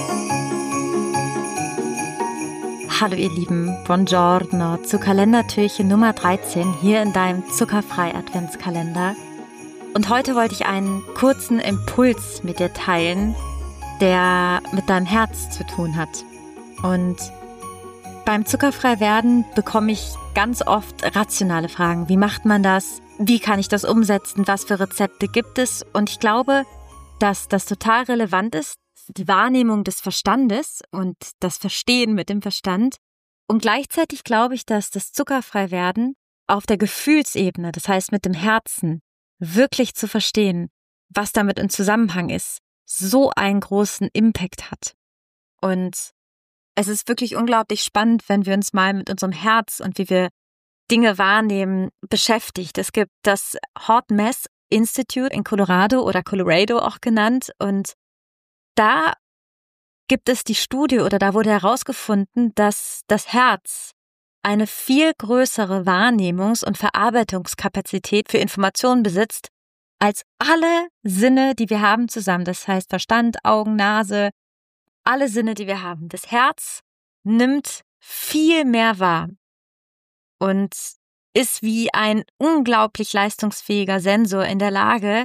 Hallo ihr Lieben, buongiorno zu Kalendertürchen Nummer 13 hier in deinem Zuckerfrei-Adventskalender. Und heute wollte ich einen kurzen Impuls mit dir teilen, der mit deinem Herz zu tun hat. Und beim Zuckerfrei-Werden bekomme ich ganz oft rationale Fragen. Wie macht man das? Wie kann ich das umsetzen? Was für Rezepte gibt es? Und ich glaube, dass das total relevant ist, die Wahrnehmung des Verstandes und das Verstehen mit dem Verstand. Und gleichzeitig glaube ich, dass das Zuckerfreiwerden auf der Gefühlsebene, das heißt mit dem Herzen, wirklich zu verstehen, was damit im Zusammenhang ist, so einen großen Impact hat. Und es ist wirklich unglaublich spannend, wenn wir uns mal mit unserem Herz und wie wir Dinge wahrnehmen, beschäftigt. Es gibt das HeartMath Institute in Colorado oder Colorado auch genannt, und da gibt es die Studie oder da wurde herausgefunden, dass das Herz eine viel größere Wahrnehmungs- und Verarbeitungskapazität für Informationen besitzt als alle Sinne, die wir haben zusammen. Das heißt Verstand, Augen, Nase, alle Sinne, die wir haben. Das Herz nimmt viel mehr wahr und ist wie ein unglaublich leistungsfähiger Sensor in der Lage,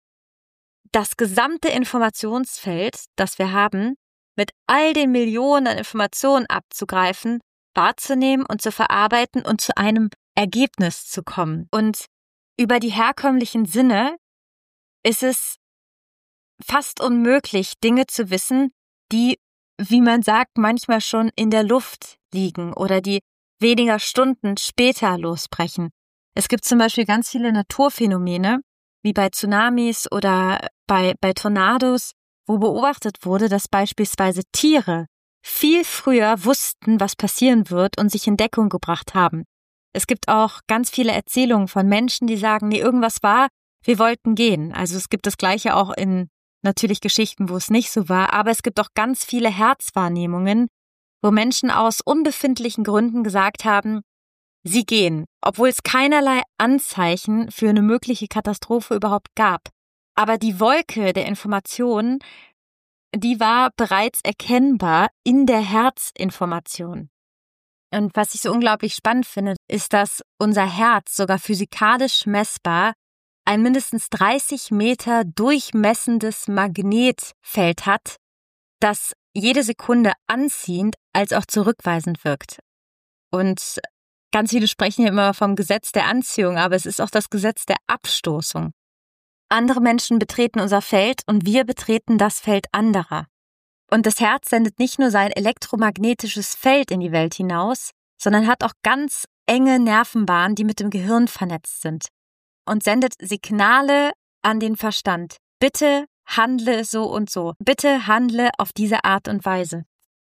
das gesamte Informationsfeld, das wir haben, mit all den Millionen an Informationen abzugreifen, wahrzunehmen und zu verarbeiten und zu einem Ergebnis zu kommen. Und über die herkömmlichen Sinne ist es fast unmöglich, Dinge zu wissen, die, wie man sagt, manchmal schon in der Luft liegen oder die weniger Stunden später losbrechen. Es gibt zum Beispiel ganz viele Naturphänomene, wie bei Tsunamis oder bei Tornados, wo beobachtet wurde, dass beispielsweise Tiere viel früher wussten, was passieren wird und sich in Deckung gebracht haben. Es gibt auch ganz viele Erzählungen von Menschen, die sagen, nee, irgendwas war, wir wollten gehen. Also es gibt das Gleiche auch in natürlich Geschichten, wo es nicht so war, aber es gibt auch ganz viele Herzwahrnehmungen, wo Menschen aus unbefindlichen Gründen gesagt haben, sie gehen, obwohl es keinerlei Anzeichen für eine mögliche Katastrophe überhaupt gab. Aber die Wolke der Informationen, die war bereits erkennbar in der Herzinformation. Und was ich so unglaublich spannend finde, ist, dass unser Herz sogar physikalisch messbar ein mindestens 30 Meter durchmessendes Magnetfeld hat, das jede Sekunde anziehend als auch zurückweisend wirkt. Und ganz viele sprechen ja immer vom Gesetz der Anziehung, aber es ist auch das Gesetz der Abstoßung. Andere Menschen betreten unser Feld und wir betreten das Feld anderer. Und das Herz sendet nicht nur sein elektromagnetisches Feld in die Welt hinaus, sondern hat auch ganz enge Nervenbahnen, die mit dem Gehirn vernetzt sind, und sendet Signale an den Verstand. Bitte handle so und so. Bitte handle auf diese Art und Weise.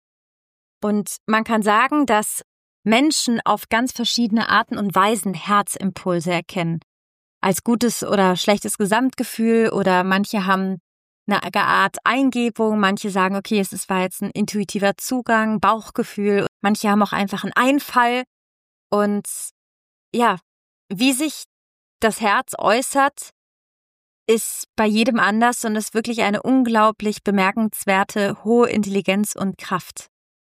Und man kann sagen, dass Menschen auf ganz verschiedene Arten und Weisen Herzimpulse erkennen. Als gutes oder schlechtes Gesamtgefühl, oder manche haben eine Art Eingebung, manche sagen, okay, war jetzt ein intuitiver Zugang, Bauchgefühl, manche haben auch einfach einen Einfall. Und ja, wie sich das Herz äußert, ist bei jedem anders und ist wirklich eine unglaublich bemerkenswerte, hohe Intelligenz und Kraft.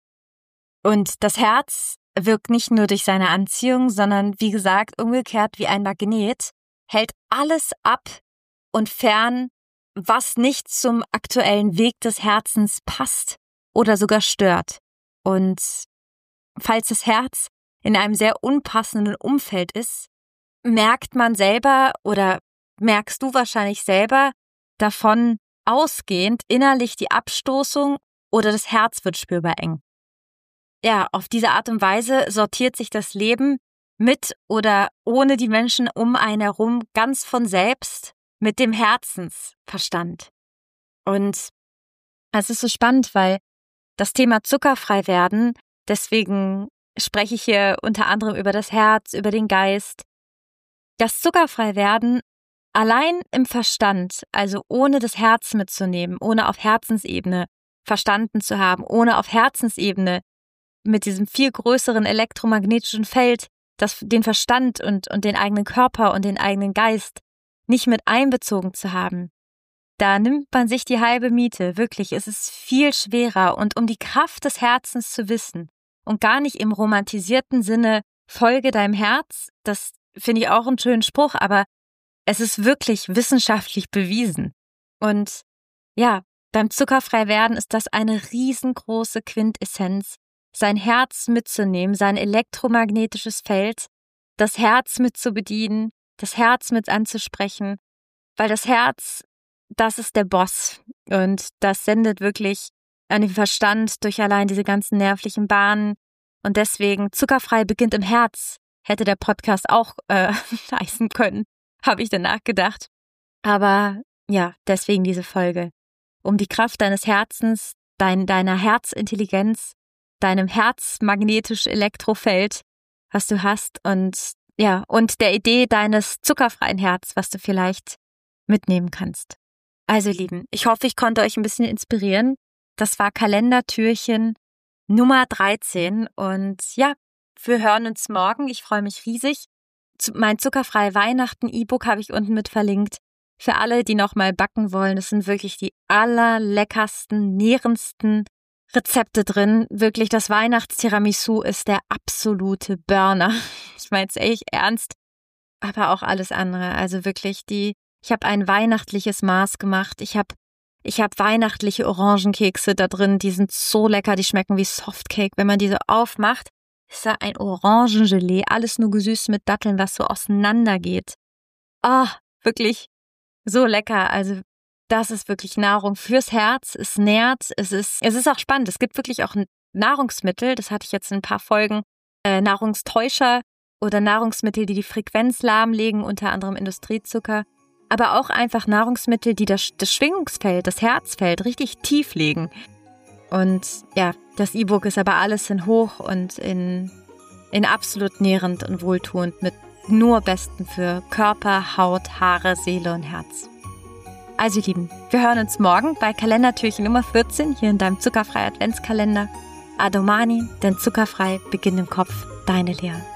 Und das Herz wirkt nicht nur durch seine Anziehung, sondern wie gesagt, umgekehrt wie ein Magnet, hält alles ab und fern, was nicht zum aktuellen Weg des Herzens passt oder sogar stört. Und falls das Herz in einem sehr unpassenden Umfeld ist, merkt man selber oder merkst du wahrscheinlich selber davon ausgehend innerlich die Abstoßung oder das Herz wird spürbar eng. Ja, auf diese Art und Weise sortiert sich das Leben mit oder ohne die Menschen um einen herum ganz von selbst mit dem Herzensverstand. Und es ist so spannend, weil das Thema zuckerfrei werden, deswegen spreche ich hier unter anderem über das Herz, über den Geist. Das zuckerfrei werden allein im Verstand, also ohne das Herz mitzunehmen, ohne auf Herzensebene verstanden zu haben, ohne auf Herzensebene mit diesem viel größeren elektromagnetischen Feld, das den Verstand und den eigenen Körper und den eigenen Geist nicht mit einbezogen zu haben. da nimmt man sich die halbe Miete. Wirklich, es ist viel schwerer. Und um die Kraft des Herzens zu wissen und gar nicht im romantisierten Sinne, folge deinem Herz, das finde ich auch einen schönen Spruch, aber es ist wirklich wissenschaftlich bewiesen. Und ja, beim Zuckerfreiwerden ist das eine riesengroße Quintessenz, sein Herz mitzunehmen, sein elektromagnetisches Feld, das Herz mit zu bedienen, das Herz mit anzusprechen, weil das Herz, das ist der Boss und das sendet wirklich an den Verstand durch allein diese ganzen nervlichen Bahnen und deswegen zuckerfrei beginnt im Herz, hätte der Podcast auch heißen können, habe ich danach gedacht. Aber ja, deswegen diese Folge. Um die Kraft deines Herzens, deiner Herzintelligenz, deinem Herzmagnetisch-Elektrofeld, was du hast und der Idee deines zuckerfreien Herz, was du vielleicht mitnehmen kannst. Also Lieben, ich hoffe, ich konnte euch ein bisschen inspirieren. Das war Kalendertürchen Nummer 13 und ja, wir hören uns morgen. Ich freue mich riesig. Mein zuckerfreie Weihnachten E-Book habe ich unten mit verlinkt. Für alle, die noch mal backen wollen, das sind wirklich die allerleckersten, nährendsten Rezepte drin. Wirklich, das Weihnachts-Tiramisu ist der absolute Burner. Ich meine es echt ernst, aber auch alles andere. Also wirklich ich habe ein weihnachtliches Maß gemacht. Ich habe weihnachtliche Orangenkekse da drin. Die sind so lecker, die schmecken wie Softcake. Wenn man diese aufmacht, ist da ein Orangengelee, alles nur gesüßt mit Datteln, was so auseinandergeht. Wirklich so lecker. Also das ist wirklich Nahrung fürs Herz. Es nährt. Es ist auch spannend. Es gibt wirklich auch Nahrungsmittel, das hatte ich jetzt in ein paar Folgen, Nahrungstäuscher oder Nahrungsmittel, die die Frequenz lahmlegen, unter anderem Industriezucker. Aber auch einfach Nahrungsmittel, die das Schwingungsfeld, das Herzfeld richtig tief legen. Und ja, das E-Book ist aber alles in hoch und in absolut nährend und wohltuend mit nur Besten für Körper, Haut, Haare, Seele und Herz. Also ihr Lieben, wir hören uns morgen bei Kalendertürchen Nummer 14 hier in deinem zuckerfreien Adventskalender. A domani, denn zuckerfrei beginnt im Kopf. Deine Lea.